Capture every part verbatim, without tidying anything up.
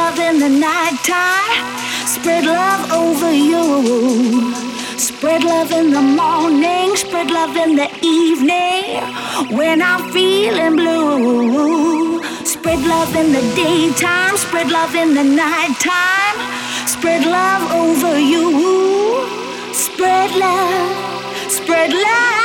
love in the nighttime. Spread love over you. Spread love in the morning. Spread love in the evening. When I'm feeling blue. Spread love in the daytime. Spread love in the nighttime. Spread love over you. Spread love. Spread love.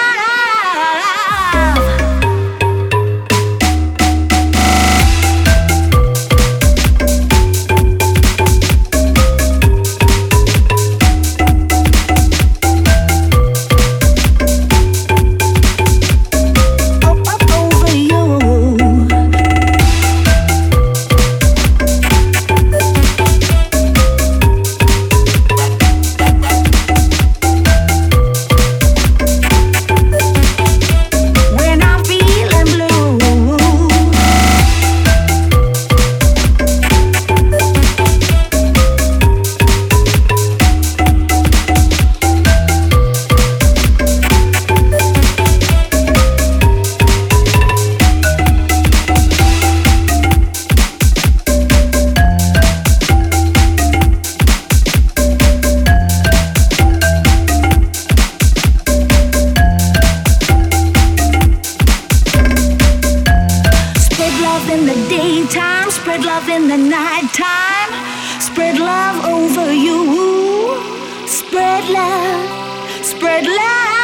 In the daytime, spread love in the nighttime. Spread love over you. Spread love, spread love.